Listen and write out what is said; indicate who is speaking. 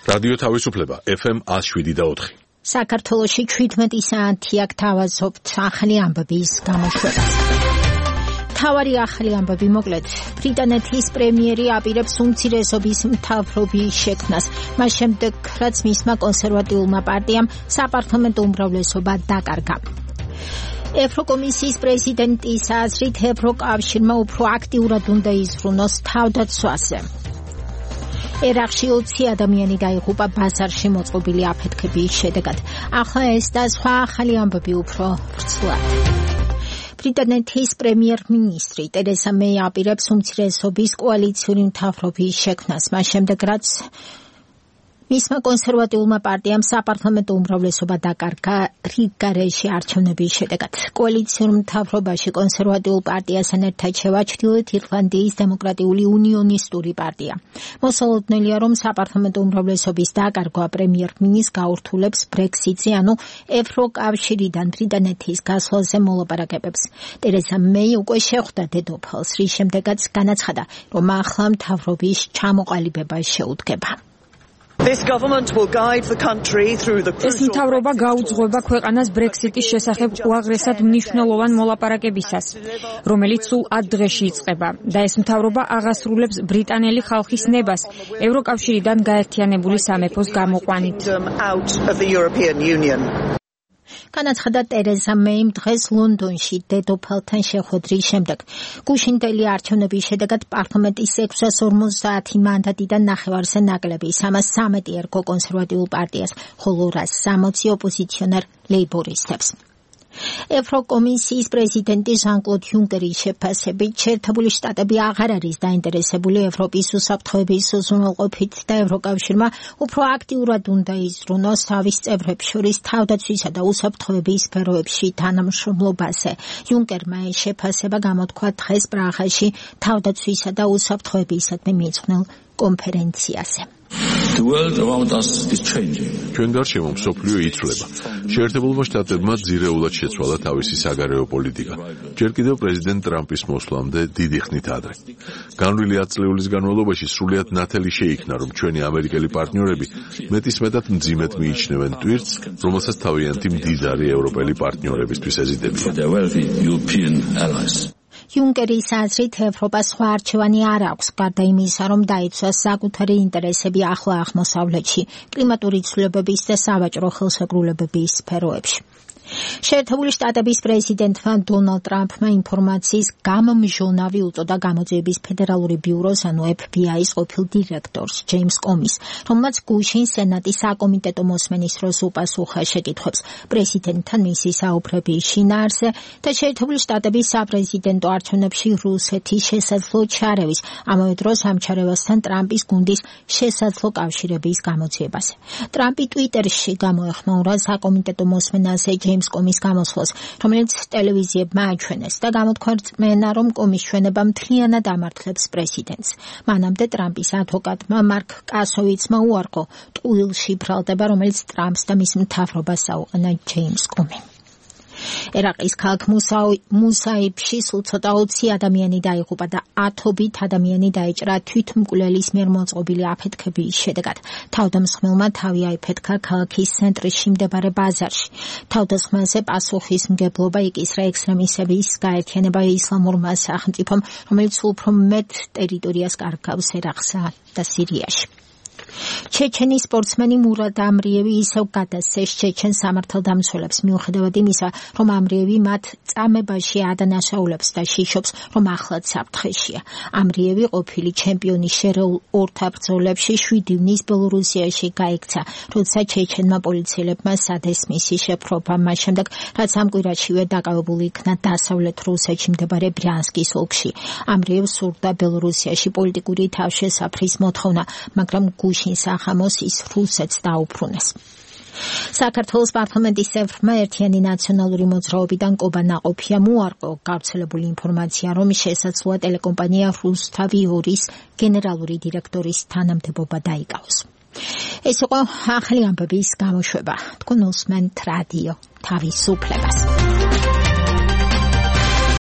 Speaker 1: რადიო თავისუფლება FM 107.4.
Speaker 2: საქართველოში 17 საათი აქ თავაზობთ ახალი ამბების გამოშვებას. თავარი ახალი ამბები მოკლედ. ბრიტანეთის პრემიერი აპირებს უმცირესობის მთავრობის შექმნას. მას შემდეგ, რაც მისმა კონსერვატიულმა პარტიამ საპარლამენტო უმრავლესობა დაკარგა. ევროკომისიის პრეზიდენტის აზრით ევროკავშირმა უფრო აქტიურად უნდა იზრუნოს თავდაცვაზე. ერაყში 20 ადამიანი დაიღუპა ბაზარში მოწყობილი აფეთქების შედეგად. ახლა ეს და სხვა ახალი ამბები უფრო ვრცლად. ბრიტანეთის პრემიერ-მინისტრი ტერეზა მეი აპირებს უმცირესობის კოალიციური მთავრობის შექმნას, მას შემდეგ, რაც მისმა კონსერვატიულმა პარტიამ საპარლამენტო უმრავლესობა დაკარგა რიგგარეში არჩევნების შედეგად. კოალიციურ მთავრობაში კონსერვატიულ პარტიასთან ერთად შევა ჩრდილოეთ ირლანდიის დემოკრატიული უნიონისტური პარტია. მოსალოდნელია, რომ საპარლამენტო უმრავლესობის დაკარგვა პრემიერ-მინისტრს გაურთულებს ბრექსიტზე, ანუ ევროკავშირიდან ბრიტანეთის გასვლაზე მოლაპარაკებებს. ტერეზა მეი უკვე შეხვდა დედოფალს, რის შემდეგაც განაცხადა, რომ ახლა მთავრობის ჩამოყალიბება შეუდგება.
Speaker 3: ეს მთავრობა გაუძღვება ქვეყანას ბრექსიტის შესახებ უაღრესად მნიშვნელოვან მოლაპარაკებისას, რომელიც სულ 10 დღეში იწყება და ეს მთავრობა აღასრულებს ბრიტანელი ხალხის ნებას ევროკავშირიდან გაერთიანებული სამეფოს გამოყვანით. განაცხადა ტერეზა მეიმ დღეს ლონდონში დედოფალთან შეხვედრის შემდეგ. გუშინდელი არჩევნების შედეგად პარლამენტის 650 მანდატიდან ნახევარზე ნაკლები 313 ერგო კონსერვატიულ პარტიას, ხოლო 160 ოპოზიციონერ ლეიბორისტებს. ევროკომისიის პრეზიდენტი ჟან-კლოდ იუნკერის შეფასებით შეერთებული შტატები აღარ არის დაინტერესებული ევროპის უსაფრთხოების უზრუნველყოფით და ევროკავშირმა უფრო აქტიურად უნდა იზრუნოს თავის წევრებს შორის თავდაცვისა და უსაფრთხოების სფეროებში თანამშრომლობაზე. იუნკერმა ეს შეფასება გამოთქვა დღეს პრაღაში თავდაცვისა და უსაფრთხოებისადმი მიძღვნილ კონფერენციაზე.
Speaker 1: ჩვენ გარშემო მსოფლიო იცვლება. შეერთებულმა შტატებმა ძირეულად შეცვალა თავისი საგარეო პოლიტიკა. ჯერ კიდევ პრეზიდენტ ტრამპის მოსვლამდე დიდი ხნით ადრე. განვლილი 10 წლების განმავლობაში სრულიად ნათელი შეიქმნა, რომ ჩვენი ამერიკელი პარტნიორები მეტისმეტად მძიმედ მიიჩნევენ ტვირთს, რომელსაც თავიანთი მდიდარი ევროპელი პარტნიორებისთვის ეზიდებიან.
Speaker 2: იუნკერის აზრით ევროპას სხვა არჩევანი არ აქვს, გარდა იმისა, რომ დაიცვას საკუთარი ინტერესები ახლო აღმოსავლეთში, კლიმატური ცვლილებების და სავაჭრო ხელშეკრულებების სფეროებში. შეერთებული შტატების პრეზიდენტმა დონალდ ტრამპმა ინფორმაციის გამომჟონავი უწოდა გამოძიების ფედერალური ბიუროს, ანუ FBI-ის ყოფილ დირექტორს ჯეიმს კომის, რომელმაც გუშინ სენატის საკომიტეტო მოსმენის დროს უპასუხა შეკითხვებს პრეზიდენტთან მისი საუბრების შინაარსზე და შეერთებული შტატების საპრეზიდენტო არჩევნებში რუსეთის შესაძლო ჩარევის, ამავე დროს ამ ჩარევასთან ტრამპის გუნდის შესაძლო კავშირების გამოძიებაზე. ტრამპი ტვიტერში გამოეხმაურა საკომიტეტო მოსმენაზე ჯეიმს კომის გამოსვლას, რომელიც ტელევიზიებმა აჩვენეს და გამოთქვა რწმენა, რომ კომის ჩვენება მთლიანად ამართლებს პრეზიდენტს. მანამდე ტრამპის ადვოკატმა მარკ კასოვიცმა უარყო ტყუილში ბრალდება, რომელიც ტრამპს და მის მთავრობას აუყენა ჯეიმს კომი. ერაყის ქალაქ მუსაიბში სულ ცოტა 20 ადამიანი დაიღუპა და ათობით ადამიანი დაიჭრა თვითმკვლელის მიერ მოწყობილი აფეთქების შედეგად. თავდამსხმელმა თავი აიფეთქა ქალაქის ცენტრში მდებარე ბაზარში. თავდასხმაზე პასუხისმგებლობა იკისრა ექსტრემისტების გაერთიანება ისლამურმა სახელმწიფომ, რომელიც უფრო მეტ ტერიტორიას კარგავს ერაყსა და სირიაში. ჩეჩენის სპორტსმენი მურად ამრიევი ისევ გადასცეს ჩეჩენ სამართალდამცველებს, მიუხედავად იმისა, რომ ამრიევი მათ წამებაში ადანაშაულებს და შიშობს, რომ ახლაც საფრთხეშია. ამრიევი ყოფილი ჩემპიონი შერეულ ორთაბრძოლებში 7 ივნის ბელორუსიაში გაიქცა, როცა ჩეჩენმა პოლიციელებმა სადეს მისი შეფრობა, მას შემდეგ, რაც ამ კვირაშივე დაკავებული იქნა დასავლეთ რუსეთში მდებარე ბრიანსკის ოლქში. ამრიევს სურდა ბელორუსიაში პოლიტიკური თავშესაფრის მოთხოვნა, მაგრამ გუშინ სახამოს ის რუსეთს დაუბრუნეს. საქართველოს პარლამენტის წევრმა ერთიანი ნაციონალური მოძრაობიდან კობა ნაყოფია მოარყო გავრცელებული ინფორმაცია, რომ შესაძლოა ტელეკომპანია რუსთავი 2-ის გენერალური დირექტორის თანამდებობა დაიკავოს. ეს იყო ახალი ამბების გამოშვება. თქვენ უსმენთ რადიო თავისუფლებას.